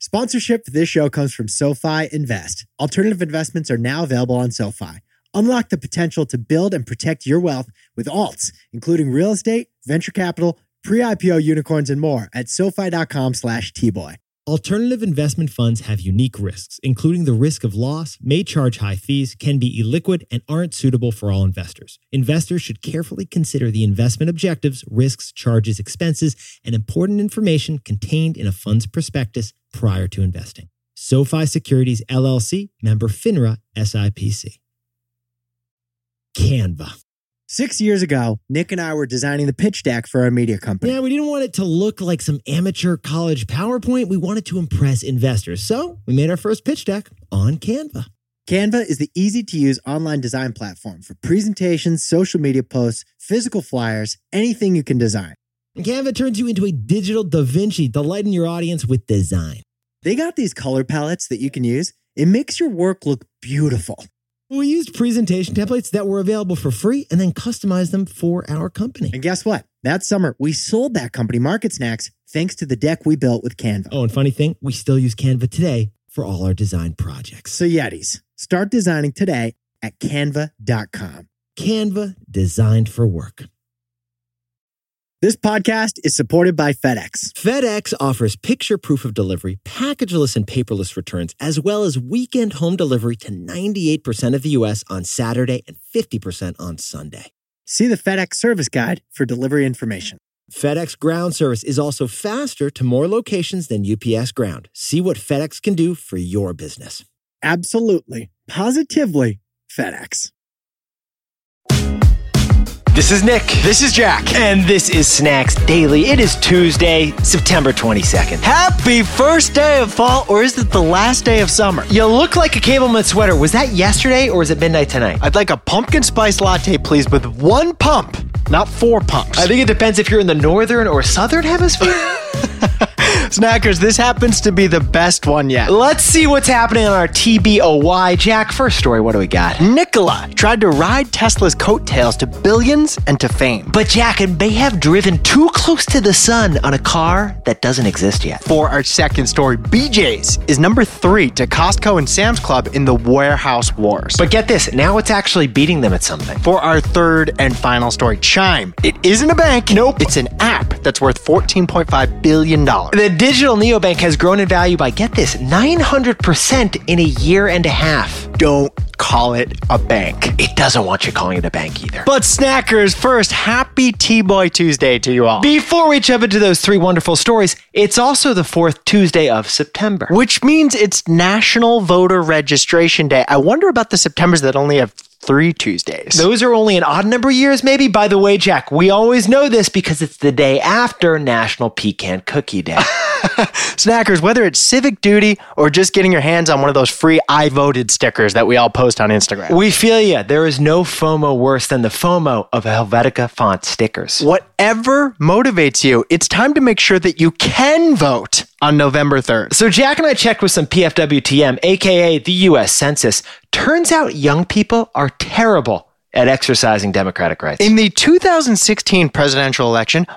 Sponsorship for this show comes from SoFi Invest. Alternative investments are now available on SoFi. Unlock the potential to build and protect your wealth with alts, including real estate, venture capital, pre-IPO unicorns, and more at SoFi.com/Tboy. Alternative investment funds have unique risks, including the risk of loss, may charge high fees, can be illiquid, and aren't suitable for all investors. Investors should carefully consider the investment objectives, risks, charges, expenses, and important information contained in a fund's prospectus prior to investing. SoFi Securities, LLC, member FINRA, SIPC. Canva. 6 years ago, Nick and I were designing the pitch deck for our media company. Yeah, we didn't want it to look like some amateur college PowerPoint. We wanted to impress investors. So we made our first pitch deck on Canva. Canva is the easy-to-use online design platform for presentations, social media posts, physical flyers, anything you can design. And Canva turns you into a digital Da Vinci, delighting your audience with design. They got these color palettes that you can use. It makes your work look beautiful. We used presentation templates that were available for free and then customized them for our company. And guess what? That summer, we sold that company Market Snacks thanks to the deck we built with Canva. Oh, and funny thing, we still use Canva today for all our design projects. So Yetis, start designing today at canva.com. Canva, designed for work. This podcast is supported by FedEx. FedEx offers picture proof of delivery, packageless and paperless returns, as well as weekend home delivery to 98% of the U.S. on Saturday and 50% on Sunday. See the FedEx service guide for delivery information. FedEx Ground service is also faster to more locations than UPS Ground. See what FedEx can do for your business. Absolutely, positively FedEx. This is Nick. This is Jack. And this is Snacks Daily. It is Tuesday, September 22nd. Happy first day of fall, or is it the last day of summer? You look like a Cableman sweater. Was that yesterday, or is it midnight tonight? I'd like a pumpkin spice latte, please, with one pump, not 4 pumps. I think it depends if you're in the northern or southern hemisphere. Snackers, this happens to be the best one yet. Let's see what's happening on our TBOY. Jack, first story, what do we got? Nikola tried to ride Tesla's coattails to billions and to fame. But Jack, it may have driven too close to the sun on a car that doesn't exist yet. For our second story, BJ's is number 3 to Costco and Sam's Club in the warehouse wars. But get this, now it's actually beating them at something. For our third and final story, Chime. It isn't a bank. Nope. It's an app that's worth $14.5 billion. The digital neobank has grown in value by, get this, 900% in a year and a half. Don't call it a bank. It doesn't want you calling it a bank either. But Snackers, first, happy T-Boy Tuesday to you all. Before we jump into those 3 wonderful stories, it's also the 4th Tuesday of September. Which means it's National Voter Registration Day. I wonder about the Septembers that only have 3 Tuesdays. Those are only an odd number of years, maybe. By the way, Jack, we always know this because it's the day after National Pecan Cookie Day. Snackers, whether it's civic duty or just getting your hands on one of those free I voted stickers that we all post on Instagram. We feel ya. There is no FOMO worse than the FOMO of Helvetica font stickers. Whatever motivates you, it's time to make sure that you can vote on November 3rd. So Jack and I checked with some PFWTM, aka the U.S. Census. Turns out young people are terrible at exercising democratic rights. In the 2016 presidential election,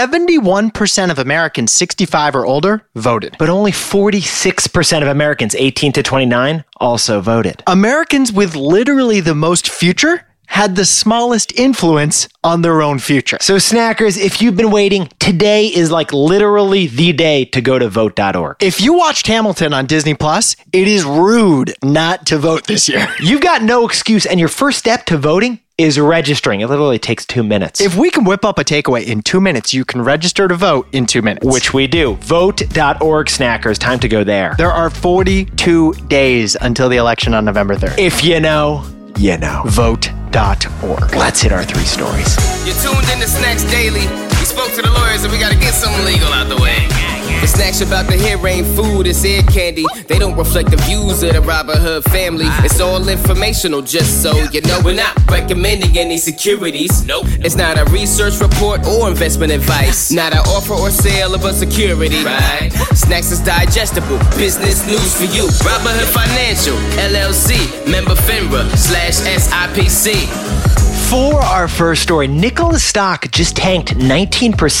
71% of Americans 65 or older voted. But only 46% of Americans 18 to 29 also voted. Americans with literally the most future had the smallest influence on their own future. So Snackers, if you've been waiting, today is like literally the day to go to vote.org. If you watched Hamilton on Disney Plus, it is rude not to vote this year. You've got no excuse, and your first step to voting is registering. It literally takes 2 minutes. If we can whip up a takeaway in 2 minutes, you can register to vote in 2 minutes. Which we do. Vote.org, Snackers. Time to go there. There are 42 days until the election on November 3rd. If you know, you know. Vote.org. Let's hit our 3 stories. You're tuned in to Snacks Daily. We spoke to the lawyers and we gotta get something legal out the way. The snacks you're about to hear ain't food, it's ear candy. They don't reflect the views of the Robin Hood family. It's all informational, just so you know. We're not recommending any securities. Nope. It's not a research report or investment advice. Not an offer or sale of a security. Right. Snacks is digestible, business news for you. Robin Hood Financial, LLC, member FINRA /SIPC. For our first story, Nikola stock just tanked 19%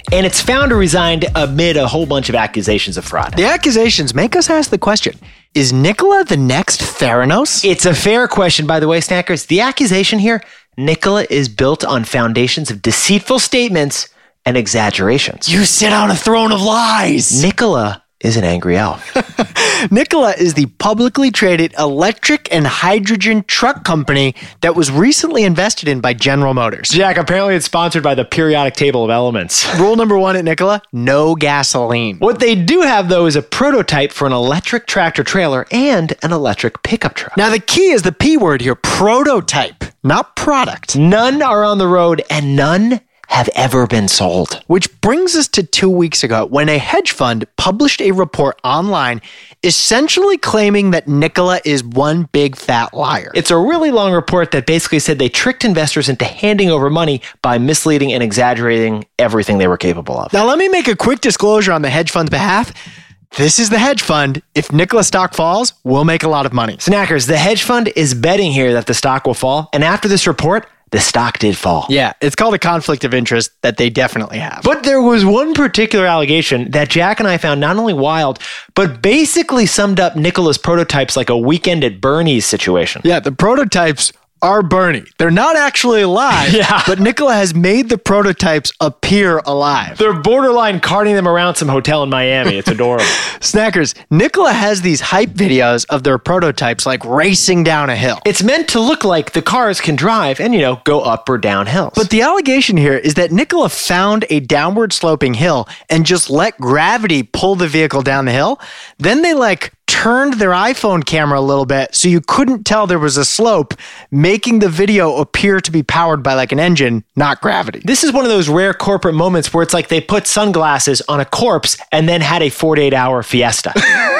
and its founder resigned amid a whole bunch of accusations of fraud. The accusations make us ask the question, is Nikola the next Theranos? It's a fair question, by the way, Snackers. The accusation here, Nikola is built on foundations of deceitful statements and exaggerations. You sit on a throne of lies. Nikola is an angry elf. Nikola is the publicly traded electric and hydrogen truck company that was recently invested in by General Motors. Jack, apparently it's sponsored by the periodic table of elements. Rule number 1 at Nikola, no gasoline. What they do have, though, is a prototype for an electric tractor trailer and an electric pickup truck. Now, the key is the P word here, prototype, not product. None are on the road and none have ever been sold. Which brings us to 2 weeks ago when a hedge fund published a report online essentially claiming that Nikola is one big fat liar. It's a really long report that basically said they tricked investors into handing over money by misleading and exaggerating everything they were capable of. Now, let me make a quick disclosure on the hedge fund's behalf. This is the hedge fund. If Nikola stock falls, we'll make a lot of money. Snackers, the hedge fund is betting here that the stock will fall, and after this report, the stock did fall. Yeah, it's called a conflict of interest that they definitely have. But there was one particular allegation that Jack and I found not only wild, but basically summed up Nikola's prototypes like a weekend at Bernie's situation. Yeah, the prototypes are Bernie. They're not actually alive, but Nikola has made the prototypes appear alive. They're borderline carting them around some hotel in Miami. It's adorable. Snackers, Nikola has these hype videos of their prototypes like racing down a hill. It's meant to look like the cars can drive and, go up or down hills. But the allegation here is that Nikola found a downward sloping hill and just let gravity pull the vehicle down the hill. Then they turned their iPhone camera a little bit so you couldn't tell there was a slope, making the video appear to be powered by an engine, not gravity. This is one of those rare corporate moments where it's like they put sunglasses on a corpse and then had a 48-hour fiesta.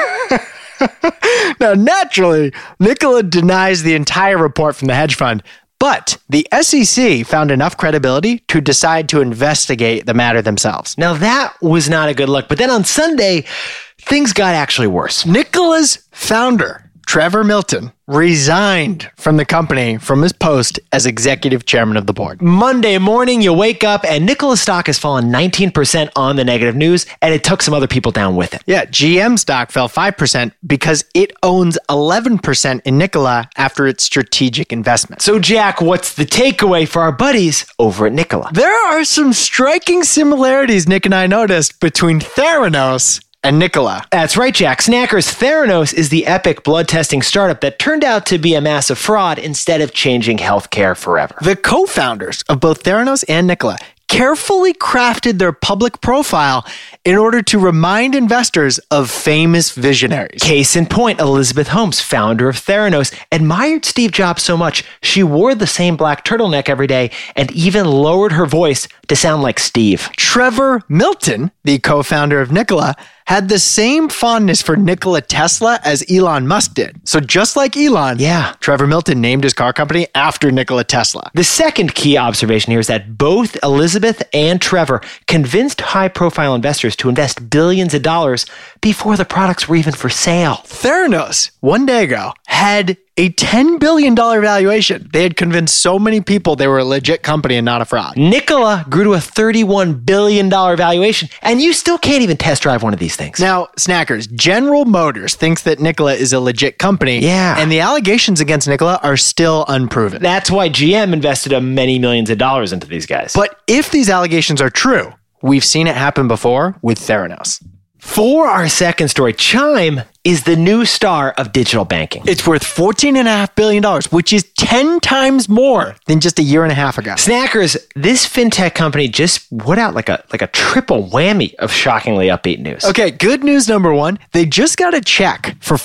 Now, naturally, Nikola denies the entire report from the hedge fund, but the SEC found enough credibility to decide to investigate the matter themselves. Now, that was not a good look. But then on Sunday, things got actually worse. Nikola's founder, Trevor Milton, resigned from the company from his post as executive chairman of the board. Monday morning, you wake up and Nikola's stock has fallen 19% on the negative news, and it took some other people down with it. Yeah, GM stock fell 5% because it owns 11% in Nikola after its strategic investment. So, Jack, what's the takeaway for our buddies over at Nikola? There are some striking similarities Nick and I noticed between Theranos and Nikola. That's right, Jack. Snackers, Theranos is the epic blood testing startup that turned out to be a massive fraud instead of changing healthcare forever. The co-founders of both Theranos and Nikola carefully crafted their public profile in order to remind investors of famous visionaries. Case in point, Elizabeth Holmes, founder of Theranos, admired Steve Jobs so much she wore the same black turtleneck every day and even lowered her voice to sound like Steve. Trevor Milton, the co-founder of Nikola, had the same fondness for Nikola Tesla as Elon Musk did. So just like Elon, Trevor Milton named his car company after Nikola Tesla. The second key observation here is that both Elizabeth and Trevor convinced high-profile investors to invest billions of dollars before the products were even for sale. Theranos, one day ago, had a $10 billion valuation. They had convinced so many people they were a legit company and not a fraud. Nikola grew to a $31 billion valuation, and you still can't even test drive one of these things. Now, Snackers, General Motors thinks that Nikola is a legit company. Yeah. And the allegations against Nikola are still unproven. That's why GM invested many millions of dollars into these guys. But if these allegations are true, we've seen it happen before with Theranos. For our second story, Chime is the new star of digital banking. It's worth $14.5 billion, which is 10 times more than just a year and a half ago. Snackers, this fintech company just put out like a triple whammy of shockingly upbeat news. Okay, good news number one, they just got a check for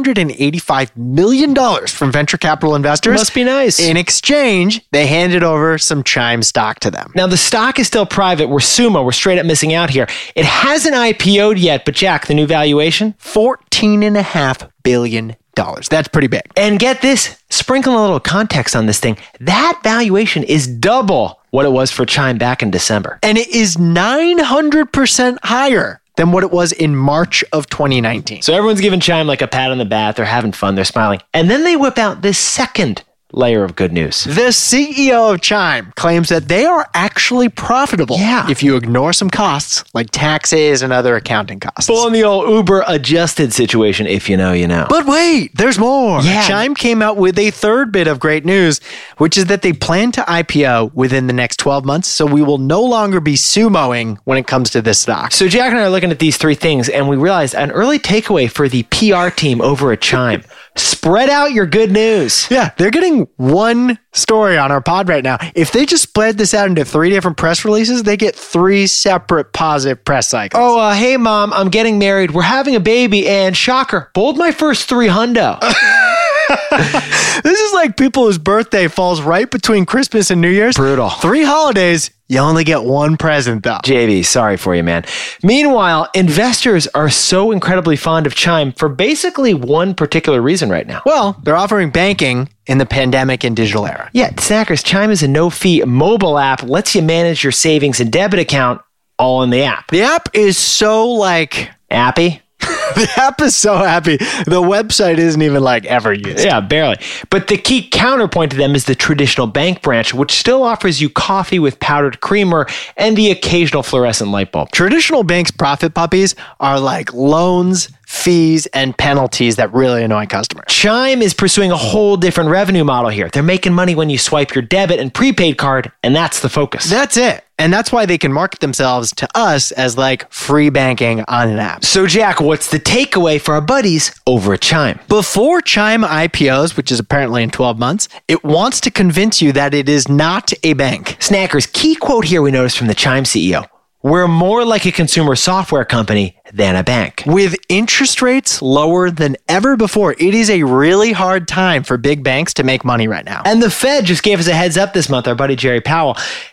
$485 million from venture capital investors. Must be nice. In exchange, they handed over some Chime stock to them. Now, the stock is still private. We're sumo. We're straight up missing out here. It hasn't IPO'd yet, but Jack, the new valuation? $14.5 billion. That's pretty big. And get this, sprinkling a little context on this thing, that valuation is double what it was for Chime back in December. And it is 900% higher than what it was in March of 2019. So everyone's giving Chime like a pat on the back. They're having fun. They're smiling. And then they whip out this second layer of good news. The CEO of Chime claims that they are actually profitable if you ignore some costs like taxes and other accounting costs. Full on the old Uber adjusted situation, if you know, you know. But wait, there's more. Yeah. Chime came out with a third bit of great news, which is that they plan to IPO within the next 12 months, so we will no longer be sumoing when it comes to this stock. So Jack and I are looking at these three things, and we realized an early takeaway for the PR team over at Chime. Spread out your good news. Yeah, they're getting one story on our pod right now. If they just spread this out into 3 different press releases, they get 3 separate positive press cycles. Oh, hey, Mom, I'm getting married. We're having a baby, and shocker, bowled my first 3 hundo. This is like people whose birthday falls right between Christmas and New Year's. Brutal. 3 holidays, you only get 1 present, though. JB, sorry for you, man. Meanwhile, investors are so incredibly fond of Chime for basically one particular reason right now. Well, they're offering banking in the pandemic and digital era. Yeah, Snackers, Chime is a no-fee mobile app, lets you manage your savings and debit account all in the app. The app is so like... Appy? The app is so happy. The website isn't even like ever used. Yeah, barely. But the key counterpoint to them is the traditional bank branch, which still offers you coffee with powdered creamer and the occasional fluorescent light bulb. Traditional banks' profit puppies are like loans, fees, and penalties that really annoy customers. Chime is pursuing a whole different revenue model here. They're making money when you swipe your debit and prepaid card, and that's the focus. That's it. And that's why they can market themselves to us as like free banking on an app. So, Jack, what's the takeaway for our buddies over at Chime? Before Chime IPOs, which is apparently in 12 months, it wants to convince you that it is not a bank. Snackers, key quote here we noticed from the Chime CEO. We're more like a consumer software company than a bank. With interest rates lower than ever before, it is a really hard time for big banks to make money right now. And the Fed just gave us a heads up this month, our buddy Jerry Powell.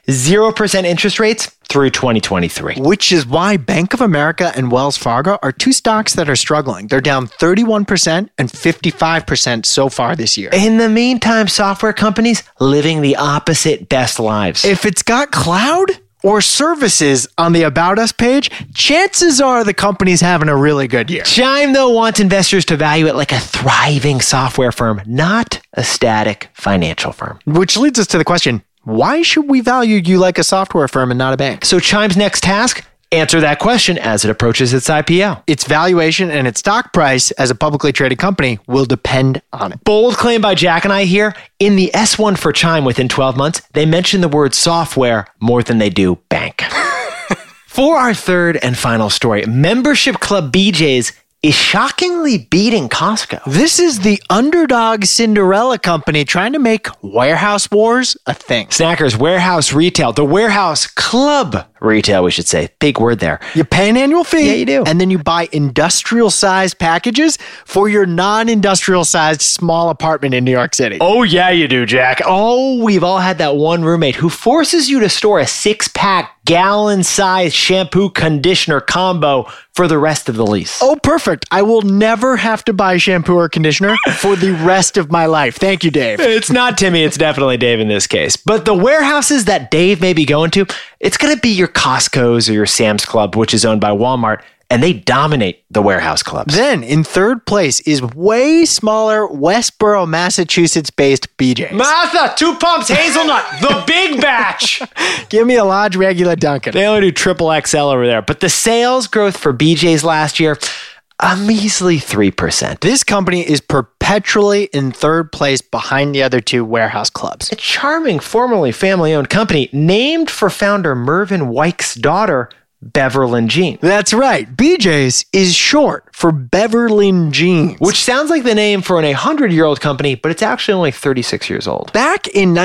0% interest rates through 2023. Which is why Bank of America and Wells Fargo are 2 stocks that are struggling. They're down 31% and 55% so far this year. In the meantime, software companies living the opposite best lives. If it's got cloud or services on the About Us page, chances are the company's having a really good year. Chime, though, wants investors to value it like a thriving software firm, not a static financial firm. Which leads us to the question, why should we value you like a software firm and not a bank? So Chime's next task? Answer that question as it approaches its IPO. Its valuation and its stock price as a publicly traded company will depend on it. Bold claim by Jack and I here. In the S1 for Chime within 12 months, they mention the word software more than they do bank. For our third and final story, membership club BJ's is shockingly beating Costco. This is the underdog Cinderella company trying to make warehouse wars a thing. Snackers, warehouse retail, the warehouse club retail, we should say. Big word there. You pay an annual fee. Yeah, you do. And then you buy industrial sized packages for your non-industrial sized small apartment in New York City. Oh, yeah, you do, Jack. Oh, we've all had that one roommate who forces you to store a 6-pack gallon-sized shampoo conditioner combo for the rest of the lease. Oh, perfect. I will never have to buy shampoo or conditioner for the rest of my life. Thank you, Dave. It's not Timmy, it's definitely Dave in this case. But the warehouses that Dave may be going to, it's going to be your Costco's or your Sam's Club, which is owned by Walmart, and they dominate the warehouse clubs. Then, in third place is way smaller Westboro, Massachusetts-based BJ's. Martha, 2 pumps hazelnut, the big batch. Give me a large regular Dunkin'. They only do triple XL over there. But the sales growth for BJ's last year, a measly 3%. This company is perpetually in third place behind the other 2 warehouse clubs. A charming, formerly family-owned company named for founder Mervyn Weich's daughter, Beverlyn Jean. That's right. BJ's is short for Beverlyn Jeans. Which sounds like the name for an 100-year-old company, but it's actually only 36 years old. Back in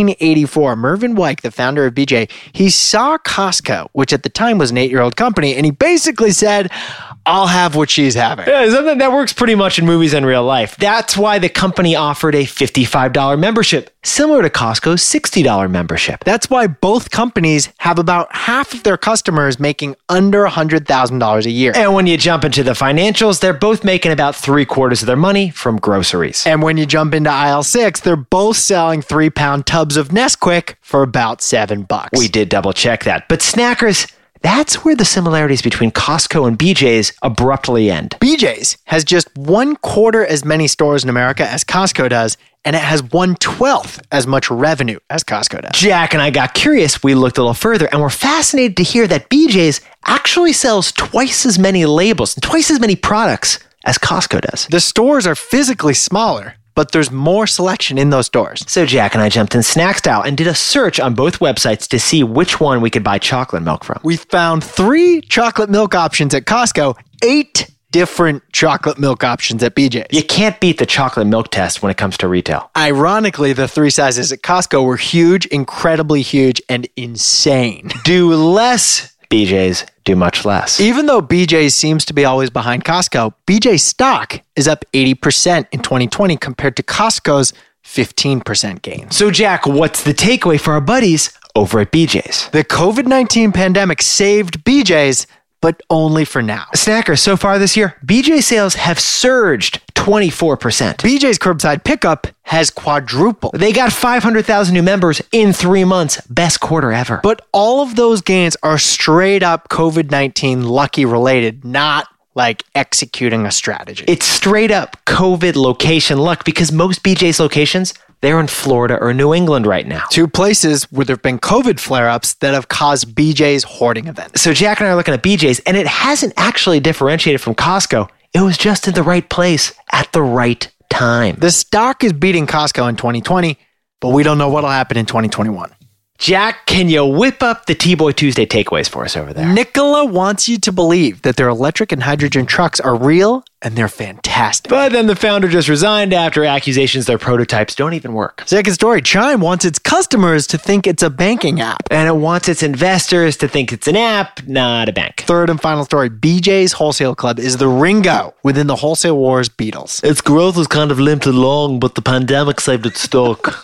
1984, Mervyn Weich, the founder of BJ, he saw Costco, which at the time was an 8-year-old company, and he basically said, I'll have what she's having. Yeah, something that works pretty much in movies and real life. That's why the company offered a $55 membership, similar to Costco's $60 membership. That's why both companies have about half of their customers making under $100,000 a year. And when you jump into the financials, they're both making about 3/4 of their money from groceries. And when you jump into aisle 6, they're both selling 3-pound tubs of Nesquik for about $7. We did double check that. But Snackers, That's where the similarities between Costco and BJ's abruptly end. BJ's has just 1/4 as many stores in America as Costco does, and it has 1/12 as much revenue as Costco does. Jack and I got curious. We looked a little further and were fascinated to hear that BJ's actually sells twice as many labels and twice as many products as Costco does. The stores are physically smaller, but there's more selection in those stores. So Jack and I jumped in snack style and did a search on both websites to see which one we could buy chocolate milk from. We found 3 chocolate milk options at Costco, 8 different chocolate milk options at BJ's. You can't beat the chocolate milk test when it comes to retail. Ironically, the 3 sizes at Costco were huge, incredibly huge, and insane. Do less, BJ's. Do much less. Even though BJ's seems to be always behind Costco, BJ's stock is up 80% in 2020 compared to Costco's 15% gain. So Jack, what's the takeaway for our buddies over at BJ's? The COVID-19 pandemic saved BJ's, but only for now. Snackers, so far this year, BJ's sales have surged 24%. BJ's curbside pickup has quadrupled. They got 500,000 new members in 3 months. Best quarter ever. But all of those gains are straight up COVID-19 lucky related, not like executing a strategy. It's straight up COVID location luck because most BJ's locations, they're in Florida or New England right now. 2 places where there have been COVID flare-ups that have caused BJ's hoarding events. So Jack and I are looking at BJ's, and it hasn't actually differentiated from Costco. It was just in the right place at the right time. The stock is beating Costco in 2020, but we don't know what'll happen in 2021. Jack, can you whip up the T-Boy Tuesday takeaways for us over there? Nicola wants you to believe that their electric and hydrogen trucks are real and they're fantastic. But then the founder just resigned after accusations their prototypes don't even work. Second story, Chime wants its customers to think it's a banking app. And it wants its investors to think it's an app, not a bank. Third and final story, BJ's Wholesale Club is the Ringo within the Wholesale Wars Beatles. Its growth was kind of limped along, but the pandemic saved its stock.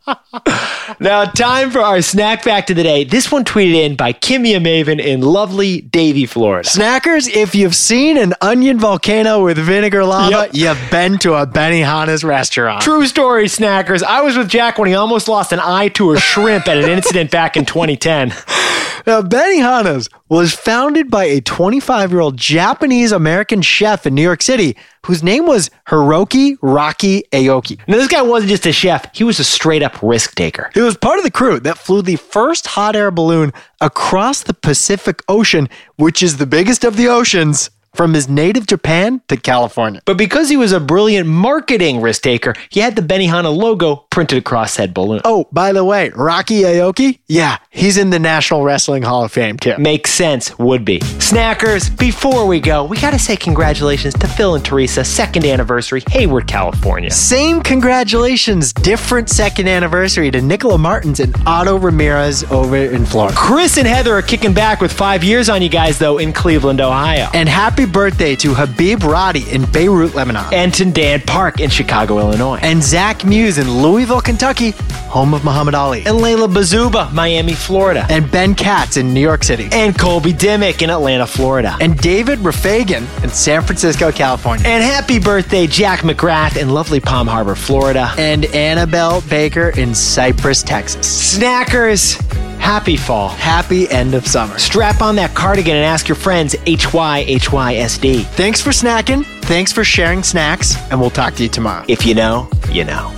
Now, time for our snack fact of the day. This one tweeted in by Kimia Maven in lovely Davie, Florida. Snackers, if you've seen an onion volcano with vinegar lava, you've been to a Benihana's restaurant. True story, snackers. I was with Jack when he almost lost an eye to a shrimp at an incident back in 2010. Now, Benihana's was founded by a 25-year-old Japanese-American chef in New York City whose name was Hiroki Rocky Aoki. Now, this guy wasn't just a chef. He was a straight-up risk taker. He was part of the crew that flew the first hot air balloon across the Pacific Ocean, which is the biggest of the oceans, from his native Japan to California. But because he was a brilliant marketing risk taker, he had the Benihana logo printed across said balloon. Oh, by the way, Rocky Aoki? Yeah, he's in the National Wrestling Hall of Fame too. Makes sense, would be. Snackers, before we go, we gotta say congratulations to Phil and Teresa, 2nd anniversary, Hayward, California. Same congratulations, different 2nd anniversary to Nicola Martins and Otto Ramirez over in Florida. Chris and Heather are kicking back with 5 years on you guys, though, in Cleveland, Ohio. And happy birthday to Habib Radi in Beirut, Lebanon. And to Dan Park in Chicago, Illinois. And Zach Muse in Louisville, Kentucky, home of Muhammad Ali. And Layla Bazuba, Miami, Florida. And Ben Katz in New York City. And Colby Dimmick in Atlanta, Florida. And David Rafagan in San Francisco, California. And happy birthday, Jack McGrath in lovely Palm Harbor, Florida. And Annabelle Baker in Cypress, Texas. Snackers, happy fall. Happy end of summer. Strap on that cardigan and ask your friends HYHYSD. Thanks for snacking. Thanks for sharing snacks. And we'll talk to you tomorrow. If you know, you know.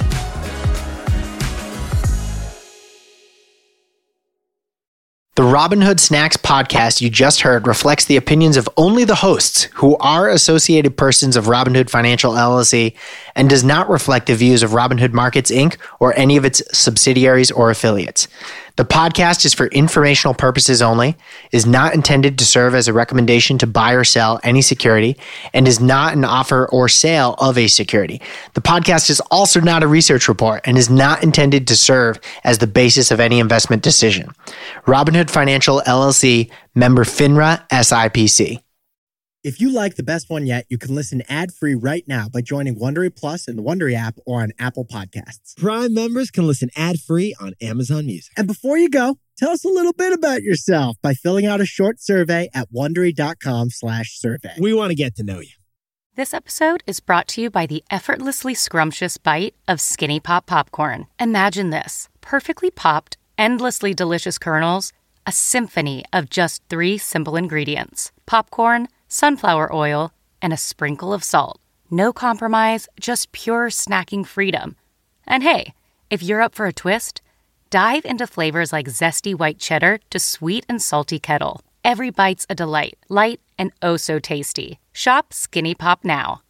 The Robinhood Snacks podcast you just heard reflects the opinions of only the hosts, who are associated persons of Robinhood Financial LLC, and does not reflect the views of Robinhood Markets, Inc. or any of its subsidiaries or affiliates. The podcast is for informational purposes only, is not intended to serve as a recommendation to buy or sell any security, and is not an offer or sale of a security. The podcast is also not a research report and is not intended to serve as the basis of any investment decision. Robinhood Financial LLC, member FINRA SIPC. If you like The Best One Yet, you can listen ad-free right now by joining Wondery Plus in the Wondery app or on Apple Podcasts. Prime members can listen ad-free on Amazon Music. And before you go, tell us a little bit about yourself by filling out a short survey at Wondery.com/survey. We want to get to know you. This episode is brought to you by the effortlessly scrumptious bite of Skinny Pop Popcorn. Imagine this: perfectly popped, endlessly delicious kernels a symphony of just 3 simple ingredients: popcorn, sunflower oil, and a sprinkle of salt. No compromise, just pure snacking freedom. And hey, if you're up for a twist, dive into flavors like zesty white cheddar to sweet and salty kettle. Every bite's a delight, light and oh so tasty. Shop Skinny Pop now.